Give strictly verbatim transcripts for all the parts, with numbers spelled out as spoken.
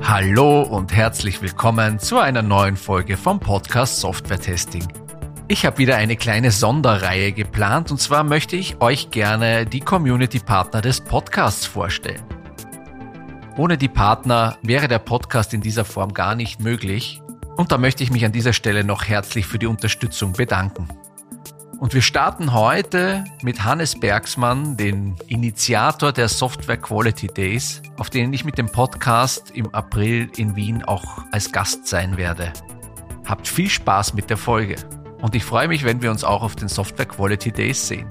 Hallo und herzlich willkommen zu einer neuen Folge vom Podcast Software Testing. Ich habe wieder eine kleine Sonderreihe geplant und zwar möchte ich euch gerne die Community-Partner des Podcasts vorstellen. Ohne die Partner wäre der Podcast in dieser Form gar nicht möglich und da möchte ich mich an dieser Stelle noch herzlich für die Unterstützung bedanken. Und wir starten heute mit Hannes Bergsmann, den Initiator der Software Quality Days, auf denen ich mit dem Podcast im April in Wien auch als Gast sein werde. Habt viel Spaß mit der Folge und ich freue mich, wenn wir uns auch auf den Software Quality Days sehen.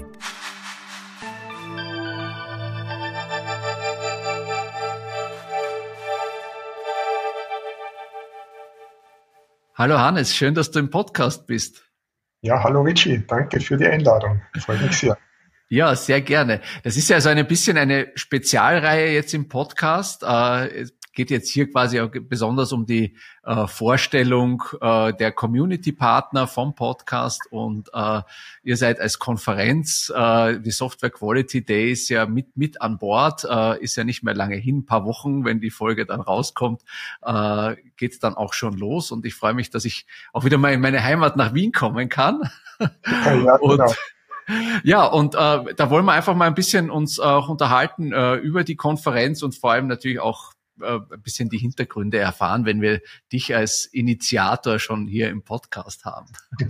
Hallo Hannes, schön, dass du im Podcast bist. Ja, hallo Richie, danke für die Einladung. Freut mich sehr. Ja, sehr gerne. Das ist ja so ein bisschen eine Spezialreihe jetzt im Podcast. Es geht jetzt hier quasi auch besonders um die Vorstellung der Community-Partner vom Podcast und ihr seid als Konferenz, die Software Quality Days ja mit, mit an Bord, ist ja nicht mehr lange hin, ein paar Wochen, wenn die Folge dann rauskommt, geht's dann auch schon los und ich freue mich, dass ich auch wieder mal in meine Heimat nach Wien kommen kann. Ja, ja, und, genau. Ja, und äh, da wollen wir einfach mal ein bisschen uns auch unterhalten äh, über die Konferenz und vor allem natürlich auch äh, ein bisschen die Hintergründe erfahren, wenn wir dich als Initiator schon hier im Podcast haben.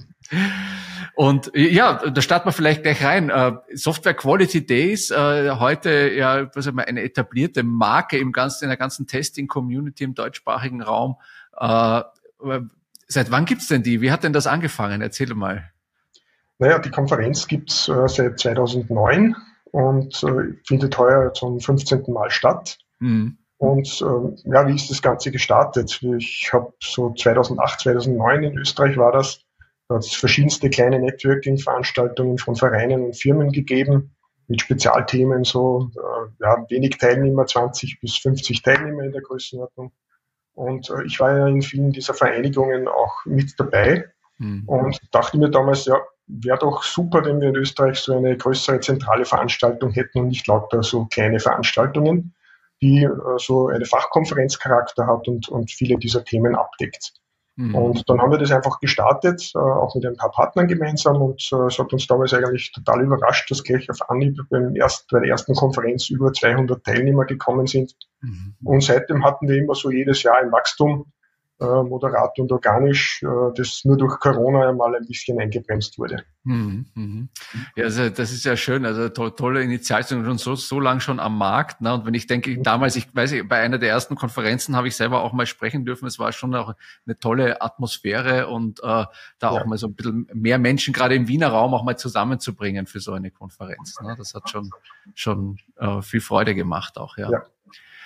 Und ja, da starten wir vielleicht gleich rein. Äh, Software Quality Days, äh, heute ja was ich mal, eine etablierte Marke im ganzen, in der ganzen Testing-Community im deutschsprachigen Raum. Äh, seit wann gibt's denn die? Wie hat denn das angefangen? Erzähl mal. Naja, die Konferenz gibt's äh, seit zweitausendneun und äh, findet heuer zum fünfzehnten Mal statt. Mhm. Und äh, ja, wie ist das Ganze gestartet? Ich habe so zweitausendacht, zweitausendneun in Österreich war das, da hat es verschiedenste kleine Networking-Veranstaltungen von Vereinen und Firmen gegeben, mit Spezialthemen, so äh, ja, wenig Teilnehmer, zwanzig bis fünfzig Teilnehmer in der Größenordnung. Und äh, ich war ja in vielen dieser Vereinigungen auch mit dabei. Mhm. Und dachte mir damals, ja, wäre doch super, wenn wir in Österreich so eine größere zentrale Veranstaltung hätten und nicht lauter so kleine Veranstaltungen, die äh, so eine Fachkonferenzcharakter hat und, und viele dieser Themen abdeckt. Mhm. Und dann haben wir das einfach gestartet, äh, auch mit ein paar Partnern gemeinsam und äh, es hat uns damals eigentlich total überrascht, dass gleich auf Anhieb beim erst, bei der ersten Konferenz über zweihundert Teilnehmer gekommen sind. Mhm. Und seitdem hatten wir immer so jedes Jahr ein Wachstum, Äh, moderat und organisch, äh, das nur durch Corona einmal ein bisschen eingebremst wurde. Mhm, mhm. Ja, also das ist ja schön, also to- tolle Initiative, schon so, so lang schon am Markt, ne? Und wenn ich denke, damals, ich weiß nicht, bei einer der ersten Konferenzen habe ich selber auch mal sprechen dürfen, es war schon auch eine tolle Atmosphäre und äh, da ja. auch mal so ein bisschen mehr Menschen gerade im Wiener Raum auch mal zusammenzubringen für so eine Konferenz, ne? Das hat schon, schon äh, viel Freude gemacht auch, ja. ja.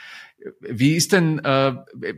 Wie ist denn, äh,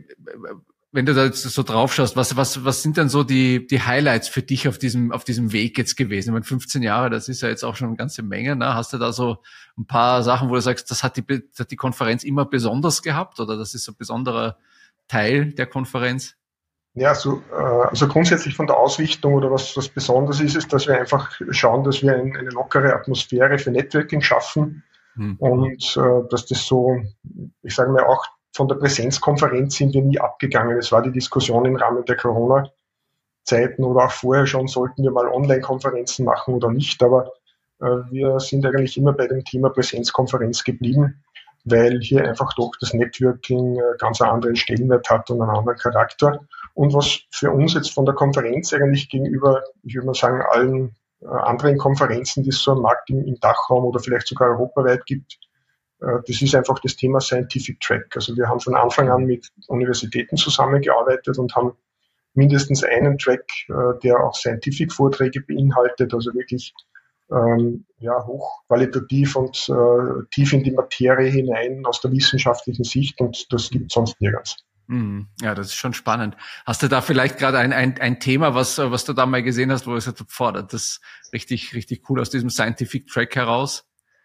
wenn du da jetzt so drauf schaust, was, was, was sind denn so die, die Highlights für dich auf diesem, auf diesem Weg jetzt gewesen? Ich meine, fünfzehn Jahre, das ist ja jetzt auch schon eine ganze Menge, ne? Hast du da so ein paar Sachen, wo du sagst, das hat die, das hat die Konferenz immer besonders gehabt oder das ist so ein besonderer Teil der Konferenz? Ja, so, also grundsätzlich von der Ausrichtung oder was, was besonders ist, ist, dass wir einfach schauen, dass wir ein, eine lockere Atmosphäre für Networking schaffen hm. und äh, dass das so, ich sage mal auch, von der Präsenzkonferenz sind wir nie abgegangen. Es war die Diskussion im Rahmen der Corona-Zeiten oder auch vorher schon, sollten wir mal Online-Konferenzen machen oder nicht. Aber äh, wir sind eigentlich immer bei dem Thema Präsenzkonferenz geblieben, weil hier einfach doch das Networking äh, ganz einen anderen Stellenwert hat und einen anderen Charakter. Und was für uns jetzt von der Konferenz eigentlich gegenüber, ich würde mal sagen, allen äh, anderen Konferenzen, die es so am Markt im, im Dachraum oder vielleicht sogar europaweit gibt, das ist einfach das Thema Scientific Track. Also wir haben von Anfang an mit Universitäten zusammengearbeitet und haben mindestens einen Track, der auch Scientific-Vorträge beinhaltet, also wirklich ähm, ja, hochqualitativ und äh, tief in die Materie hinein aus der wissenschaftlichen Sicht und das gibt es sonst nirgends. Ja, das ist schon spannend. Hast du da vielleicht gerade ein, ein, ein Thema, was, was du da mal gesehen hast, wo du gesagt hast, boah, das ist richtig, richtig cool aus diesem Scientific Track heraus?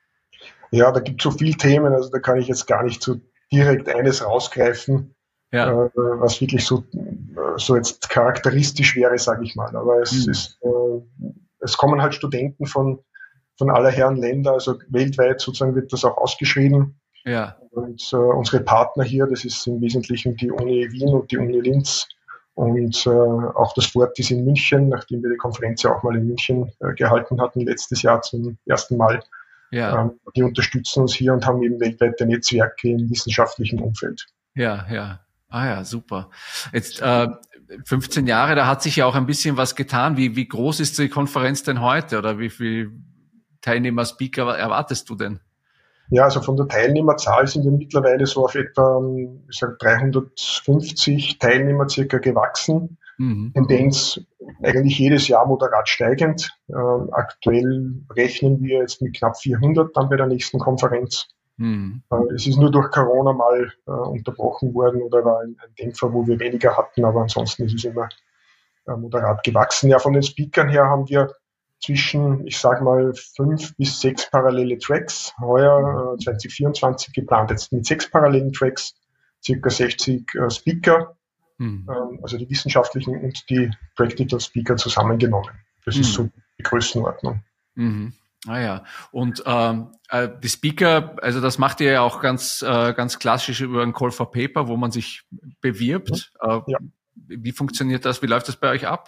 Ja, da gibt es so viele Themen, also da kann ich jetzt gar nicht so direkt eines rausgreifen, ja. äh, was wirklich so, so jetzt charakteristisch wäre, sage ich mal. Aber es mhm. ist, äh, es kommen halt Studenten von, von aller Herren Länder, also weltweit sozusagen wird das auch ausgeschrieben. Ja. Und äh, unsere Partner hier, das ist im Wesentlichen die Uni Wien und die Uni Linz und äh, auch das Fortis in München, nachdem wir die Konferenz ja auch mal in München äh, gehalten hatten, letztes Jahr zum ersten Mal. Ja. Ähm, die unterstützen uns hier und haben eben weltweite Netzwerke im wissenschaftlichen Umfeld. Ja, ja. Ah ja, super. Jetzt äh, fünfzehn Jahre, da hat sich ja auch ein bisschen was getan. Wie, wie groß ist die Konferenz denn heute oder wie viele Teilnehmer, Speaker erwartest du denn? Ja, also von der Teilnehmerzahl sind wir mittlerweile so auf etwa, ich sag, dreihundertfünfzig Teilnehmer circa gewachsen. Mhm. Tendenz eigentlich jedes Jahr moderat steigend. Ähm, aktuell rechnen wir jetzt mit knapp vierhundert dann bei der nächsten Konferenz. Mhm. Äh, es ist nur durch Corona mal äh, unterbrochen worden oder war ein, ein Dämpfer, wo wir weniger hatten, aber ansonsten ist es immer äh, moderat gewachsen. Ja, von den Speakern her haben wir zwischen, ich sage mal, fünf bis sechs parallele Tracks. Heuer äh, zwanzig vierundzwanzig geplant jetzt mit sechs parallelen Tracks, circa sechzig äh, Speaker, mhm. ähm, also die wissenschaftlichen und die Practical Speaker zusammengenommen. Das mhm. ist so die Größenordnung. Mhm. Ah ja, und ähm, äh, die Speaker, also das macht ihr ja auch ganz äh, ganz klassisch über ein Call for Paper, wo man sich bewirbt. Äh, ja. Wie funktioniert das? Wie läuft das bei euch ab?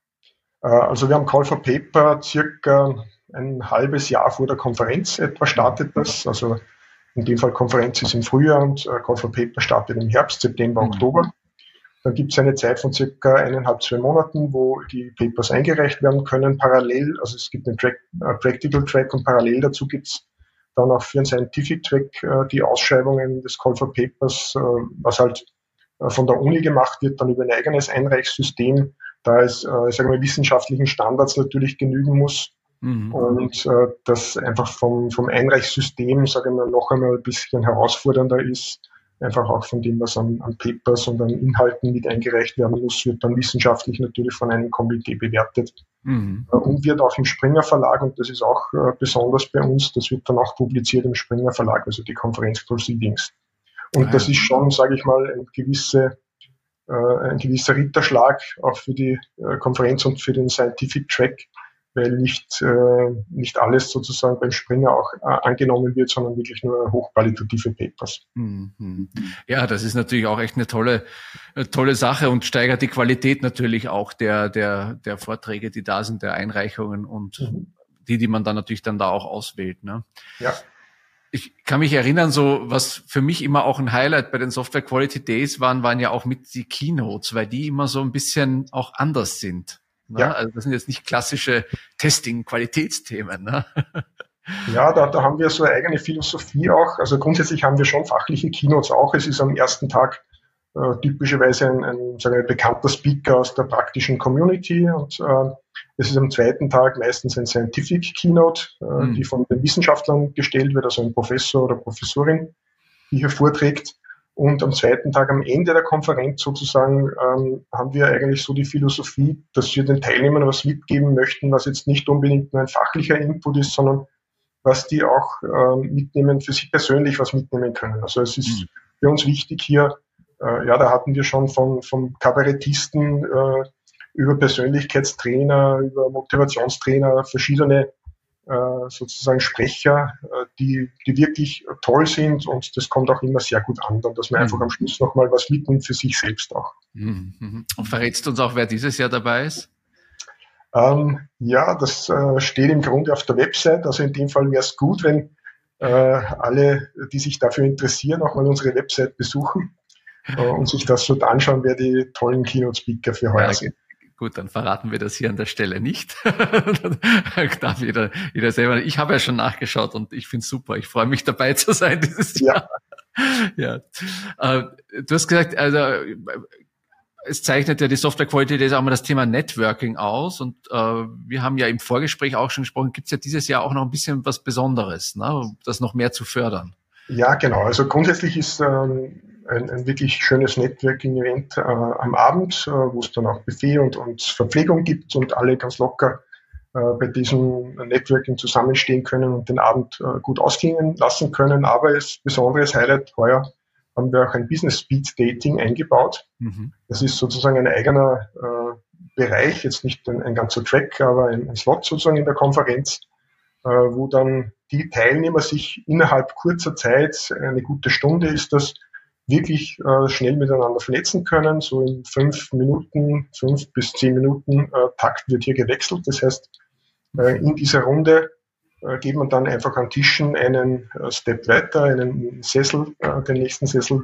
Also wir haben Call for Paper circa ein halbes Jahr vor der Konferenz etwa startet das. Also in dem Fall Konferenz ist im Frühjahr und Call for Paper startet im Herbst, September, mhm. Oktober. Dann gibt es eine Zeit von circa eineinhalb, zwei Monaten, wo die Papers eingereicht werden können. Parallel, also es gibt einen Track, äh, Practical Track und parallel dazu gibt es dann auch für einen Scientific Track äh, die Ausschreibungen des Call for Papers, äh, was halt äh, von der Uni gemacht wird, dann über ein eigenes Einreichssystem, da es, äh, ich sage mal, wissenschaftlichen Standards natürlich genügen muss mhm. und äh, das einfach vom, vom Einreichssystem, sage ich mal, noch einmal ein bisschen herausfordernder ist, einfach auch von dem, was an, an Papers und an Inhalten mit eingereicht werden muss, wird dann wissenschaftlich natürlich von einem Komitee bewertet mhm. äh, und wird auch im Springer Verlag, und das ist auch äh, besonders bei uns, das wird dann auch publiziert im Springer Verlag, also die Conference Proceedings. Und ah, das ja. ist schon, sage ich mal, ein gewisse ein gewisser Ritterschlag auch für die äh, Konferenz und für den Scientific Track, weil nicht, äh, nicht alles sozusagen beim Springer auch äh, angenommen wird, sondern wirklich nur hochqualitative Papers. Mhm. Ja, das ist natürlich auch echt eine tolle, eine tolle Sache und steigert die Qualität natürlich auch der, der, der Vorträge, die da sind, der Einreichungen und mhm. die, die man dann natürlich dann da auch auswählt, ne? Ja. Ich kann mich erinnern, so was für mich immer auch ein Highlight bei den Software Quality Days waren, waren ja auch mit die Keynotes, weil die immer so ein bisschen auch anders sind. Ne? Ja. Also das sind jetzt nicht klassische Testing-Qualitätsthemen. Ne? Ja, da, da haben wir so eine eigene Philosophie auch. Also grundsätzlich haben wir schon fachliche Keynotes auch. Es ist am ersten Tag äh, typischerweise ein, ein, sagen wir, bekannter Speaker aus der praktischen Community und äh, es ist am zweiten Tag meistens ein Scientific Keynote, äh, mhm. die von den Wissenschaftlern gestellt wird, also ein Professor oder Professorin, die hier vorträgt. Und am zweiten Tag, am Ende der Konferenz sozusagen, ähm, haben wir eigentlich so die Philosophie, dass wir den Teilnehmern was mitgeben möchten, was jetzt nicht unbedingt nur ein fachlicher Input ist, sondern was die auch äh, mitnehmen, für sich persönlich was mitnehmen können. Also es ist mhm. für uns wichtig hier, äh, ja, da hatten wir schon von, vom Kabarettisten äh, über Persönlichkeitstrainer, über Motivationstrainer, verschiedene äh, sozusagen Sprecher, äh, die, die wirklich toll sind, und das kommt auch immer sehr gut an, dann, dass man mhm. einfach am Schluss nochmal was mitnimmt für sich selbst auch. Mhm. Und verrätst du uns auch, wer dieses Jahr dabei ist? Ähm, ja, das äh, steht im Grunde auf der Website, also in dem Fall wäre es gut, wenn äh, alle, die sich dafür interessieren, auch mal unsere Website besuchen äh, und sich das dort anschauen, wer die tollen Keynote-Speaker für heuer ja, sind. Gut, dann verraten wir das hier an der Stelle nicht. Dann darf jeder, jeder selber. Ich habe ja schon nachgeschaut und ich finde es super. Ich freue mich, dabei zu sein dieses Jahr. Ja. ja. Äh, du hast gesagt, also es zeichnet ja die Software Quality Days auch mal das Thema Networking aus, und äh, wir haben ja im Vorgespräch auch schon gesprochen, gibt es ja dieses Jahr auch noch ein bisschen was Besonderes, ne, das noch mehr zu fördern. Ja, genau. Also grundsätzlich ist ähm, ein, ein wirklich schönes Networking-Event äh, am Abend, äh, wo es dann auch Buffet und, und Verpflegung gibt und alle ganz locker äh, bei diesem Networking zusammenstehen können und den Abend äh, gut ausklingen lassen können. Aber das besonderes Highlight heuer haben wir auch ein Business Speed Dating eingebaut. Mhm. Das ist sozusagen ein eigener äh, Bereich, jetzt nicht ein, ein ganzer Track, aber ein, ein Slot sozusagen in der Konferenz, äh, wo dann die Teilnehmer sich innerhalb kurzer Zeit, eine gute Stunde ist das, wirklich äh, schnell miteinander vernetzen können. So in fünf Minuten, fünf bis zehn Minuten äh, Takt wird hier gewechselt. Das heißt, äh, in dieser Runde äh, geht man dann einfach an Tischen einen äh, Step weiter, einen Sessel, äh, den nächsten Sessel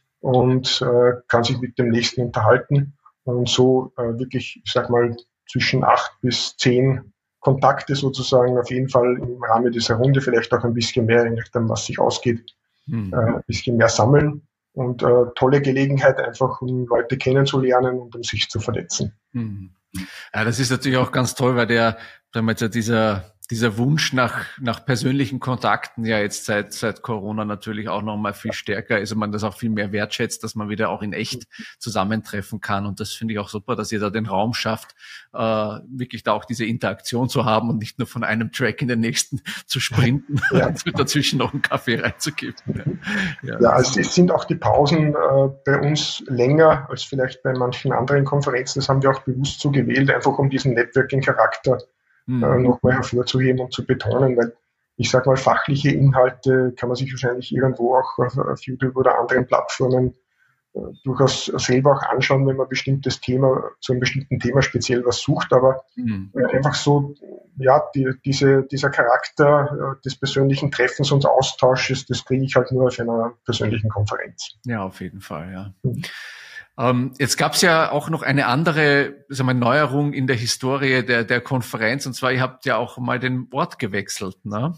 und äh, kann sich mit dem nächsten unterhalten und so äh, wirklich, ich sag mal, zwischen acht bis zehn Kontakte sozusagen auf jeden Fall im Rahmen dieser Runde, vielleicht auch ein bisschen mehr, je nachdem, was sich ausgeht, mhm. äh, ein bisschen mehr sammeln. Und äh, tolle Gelegenheit einfach, um Leute kennenzulernen und um sich zu vernetzen. Mhm. Ja, das ist natürlich auch ganz toll, weil der, sagen wir jetzt, dieser, dieser Wunsch nach, nach persönlichen Kontakten ja jetzt seit, seit Corona natürlich auch noch mal viel stärker ist und man das auch viel mehr wertschätzt, dass man wieder auch in echt zusammentreffen kann. Und das finde ich auch super, dass ihr da den Raum schafft, äh, wirklich da auch diese Interaktion zu haben und nicht nur von einem Track in den nächsten zu sprinten ja. und dazwischen noch einen Kaffee reinzugeben. Ja, ja, also es sind auch die Pausen äh, bei uns länger als vielleicht bei manchen anderen Konferenzen. Das haben wir auch bewusst so gewählt, einfach um diesen Networking-Charakter Mhm. Äh, nochmal hervorzuheben und zu betonen, weil ich sage mal, fachliche Inhalte kann man sich wahrscheinlich irgendwo auch auf, auf YouTube oder anderen Plattformen äh, durchaus selber auch anschauen, wenn man ein bestimmtes Thema, zu einem bestimmten Thema speziell was sucht, aber mhm. äh, einfach so, ja, die, diese, dieser Charakter äh, des persönlichen Treffens und Austausches, das kriege ich halt nur auf einer persönlichen Konferenz. Ja, auf jeden Fall, ja. Mhm. Ähm, jetzt gab es ja auch noch eine andere, sagen wir, Neuerung in der Historie der, der Konferenz, und zwar, ihr habt ja auch mal den Ort gewechselt, ne?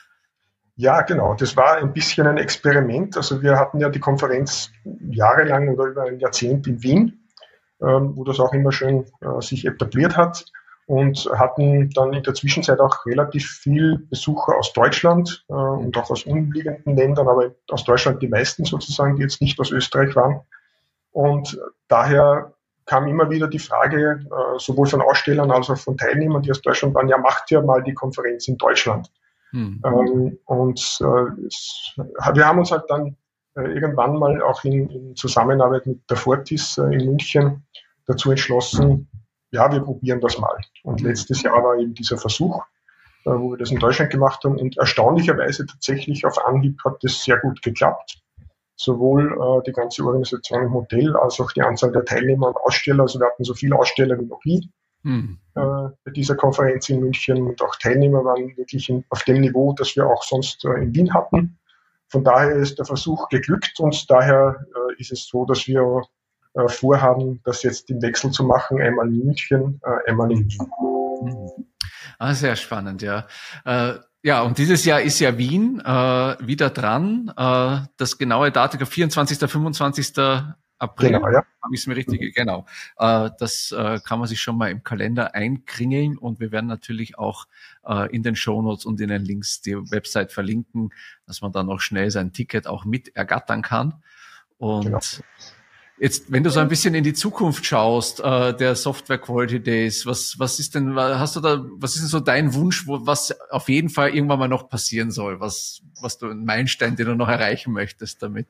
Ja, genau. Das war ein bisschen ein Experiment. Also wir hatten ja die Konferenz jahrelang oder über ein Jahrzehnt in Wien, ähm, wo das auch immer schön äh, sich etabliert hat, und hatten dann in der Zwischenzeit auch relativ viel Besucher aus Deutschland äh, und auch aus umliegenden Ländern, aber aus Deutschland die meisten sozusagen, die jetzt nicht aus Österreich waren. Und daher kam immer wieder die Frage, äh, sowohl von Ausstellern als auch von Teilnehmern, die aus Deutschland waren, ja, macht ja mal die Konferenz in Deutschland. Hm. Ähm, und äh, es, wir haben uns halt dann äh, irgendwann mal auch in, in Zusammenarbeit mit der Fortis äh, in München dazu entschlossen, ja, wir probieren das mal. Und letztes Jahr war eben dieser Versuch, äh, wo wir das in Deutschland gemacht haben. Und erstaunlicherweise tatsächlich auf Anhieb hat das sehr gut geklappt. Sowohl äh, die ganze Organisation im Hotel als auch die Anzahl der Teilnehmer und Aussteller. Also wir hatten so viele Aussteller wie noch nie mhm. äh, bei dieser Konferenz in München, und auch Teilnehmer waren wirklich in, auf dem Niveau, das wir auch sonst äh, in Wien hatten. Von daher ist der Versuch geglückt, und daher äh, ist es so, dass wir äh, vorhaben, das jetzt im Wechsel zu machen, einmal in München, äh, einmal in Wien. Mhm. Ah, sehr spannend, ja. Äh, Ja, und dieses Jahr ist ja Wien äh, wieder dran. Äh, das genaue Datum, vierundzwanzigsten, fünfundzwanzigsten April. Genau, ja. Habe ich es mir richtig, mhm. genau. Äh, das äh, kann man sich schon mal im Kalender einkringeln, und wir werden natürlich auch äh, in den Shownotes und in den Links die Website verlinken, dass man dann auch schnell sein Ticket auch mit ergattern kann. Und genau. Jetzt, wenn du so ein bisschen in die Zukunft schaust, äh, der Software Quality Days, was, was ist denn, hast du da, was ist denn so dein Wunsch, wo, was auf jeden Fall irgendwann mal noch passieren soll? Was, was du, ein Meilenstein, den du noch erreichen möchtest damit?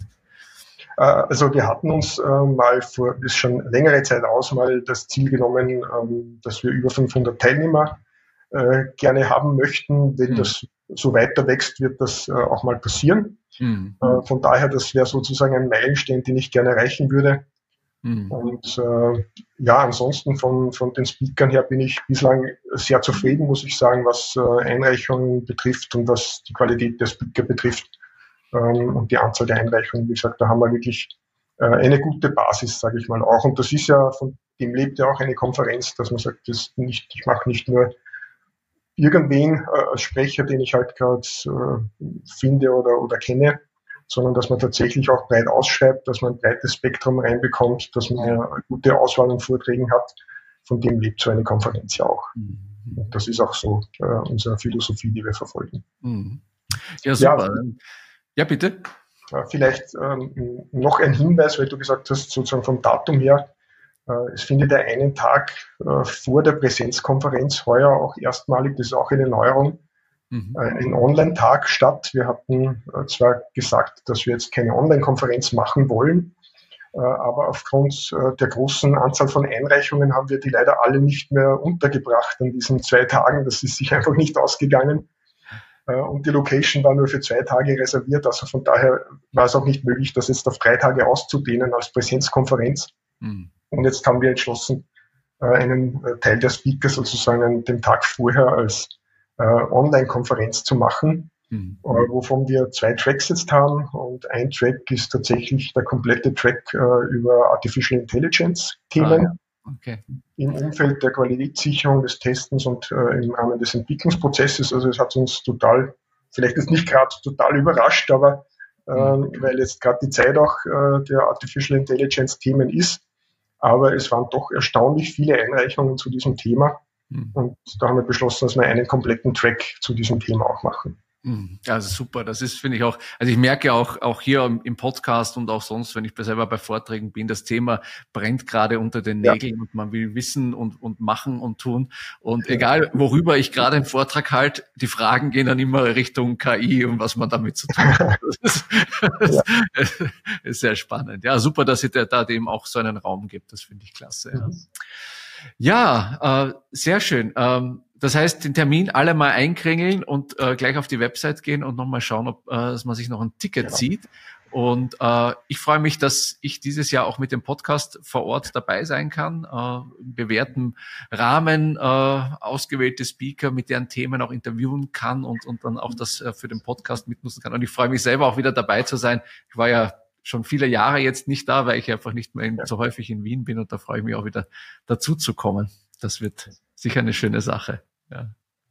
Also wir hatten uns äh, mal vor, ist schon längere Zeit aus, mal das Ziel genommen, ähm, dass wir über fünfhundert Teilnehmer äh, gerne haben möchten. Wenn hm. das so weiter wächst, wird das äh, auch mal passieren. Mhm. Äh, von daher, das wäre sozusagen ein Meilenstein, den ich gerne erreichen würde. Mhm. Und äh, ja, ansonsten von, von den Speakern her bin ich bislang sehr zufrieden, muss ich sagen, was äh, Einreichungen betrifft und was die Qualität der Speaker betrifft. Ähm, und die Anzahl der Einreichungen, wie gesagt, da haben wir wirklich äh, eine gute Basis, sage ich mal auch. Und das ist ja, von dem lebt ja auch eine Konferenz, dass man sagt, das nicht, ich mache nicht nur irgendwen äh, als Sprecher, den ich halt gerade äh, finde oder, oder kenne, sondern dass man tatsächlich auch breit ausschreibt, dass man ein breites Spektrum reinbekommt, dass man eine gute Auswahl an Vorträgen hat. Von dem lebt so eine Konferenz ja auch. Mhm. Und das ist auch so äh, unsere Philosophie, die wir verfolgen. Mhm. Ja, super. Ja, ja bitte. Äh, vielleicht ähm, noch ein Hinweis, weil du gesagt hast, sozusagen vom Datum her, es findet ja einen Tag äh, vor der Präsenzkonferenz heuer auch erstmalig, das ist auch eine Neuerung, mhm. äh, ein Online-Tag statt. Wir hatten äh, zwar gesagt, dass wir jetzt keine Online-Konferenz machen wollen, äh, aber aufgrund äh, der großen Anzahl von Einreichungen haben wir die leider alle nicht mehr untergebracht an diesen zwei Tagen. Das ist sich einfach nicht ausgegangen. und die Location war nur für zwei Tage reserviert. Also von daher war es auch nicht möglich, das jetzt auf drei Tage auszudehnen als Präsenzkonferenz. Mhm. Und jetzt haben wir entschlossen, einen Teil der Speaker sozusagen an dem Tag vorher als Online-Konferenz zu machen, mhm. wovon wir zwei Tracks jetzt haben. Und ein Track ist tatsächlich der komplette Track über Artificial Intelligence-Themen. Ah, ja. Okay. Im Umfeld der Qualitätssicherung, des Testens und äh, im Rahmen des Entwicklungsprozesses. Also es hat uns total, vielleicht ist nicht gerade total überrascht, aber äh, mhm. weil jetzt gerade die Zeit auch äh, der Artificial Intelligence Themen ist, aber es waren doch erstaunlich viele Einreichungen zu diesem Thema mhm. und da haben wir beschlossen, dass wir einen kompletten Track zu diesem Thema auch machen. Also super, das ist, finde ich auch, also ich merke auch, auch hier im Podcast und auch sonst, wenn ich selber bei Vorträgen bin, das Thema brennt gerade unter den Nägeln ja. und man will wissen und, und machen und tun. Und ja. egal, worüber ich gerade einen Vortrag halte, die Fragen gehen dann immer Richtung K I und was man damit zu tun hat. Das ist, das ja. ist sehr spannend. Ja, super, dass ihr da dem auch so einen Raum gibt. Das finde ich klasse. Ja, mhm. ja äh, sehr schön. Ähm, Das heißt, den Termin alle mal einkringeln und äh, gleich auf die Website gehen und nochmal schauen, ob äh, dass man sich noch ein Ticket genau. zieht. Und äh, ich freue mich, dass ich dieses Jahr auch mit dem Podcast vor Ort dabei sein kann, äh, im bewährten Rahmen, äh, ausgewählte Speaker, mit deren Themen auch interviewen kann und, und dann auch das äh, für den Podcast mitnutzen kann. Und ich freue mich selber auch wieder dabei zu sein. Ich war ja schon viele Jahre jetzt nicht da, weil ich einfach nicht mehr in, so häufig in Wien bin und da freue ich mich auch wieder dazu zu kommen. Das wird sicher eine schöne Sache. Ja.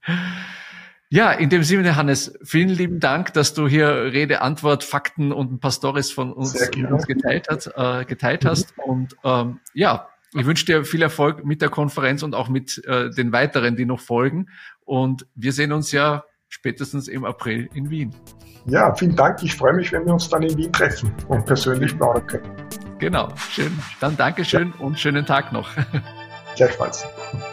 Ja, in dem Sinne, Hannes, vielen lieben Dank, dass du hier Rede, Antwort, Fakten und ein paar Storys von uns, uns geteilt, hat, äh, geteilt mhm. hast. Und ähm, ja, ich wünsche dir viel Erfolg mit der Konferenz und auch mit äh, den weiteren, die noch folgen. Und wir sehen uns ja spätestens im April in Wien. Ja, vielen Dank. Ich freue mich, wenn wir uns dann in Wien treffen und persönlich plaudern können. Genau, schön. Dann Dankeschön ja. und schönen Tag noch. Gleichfalls.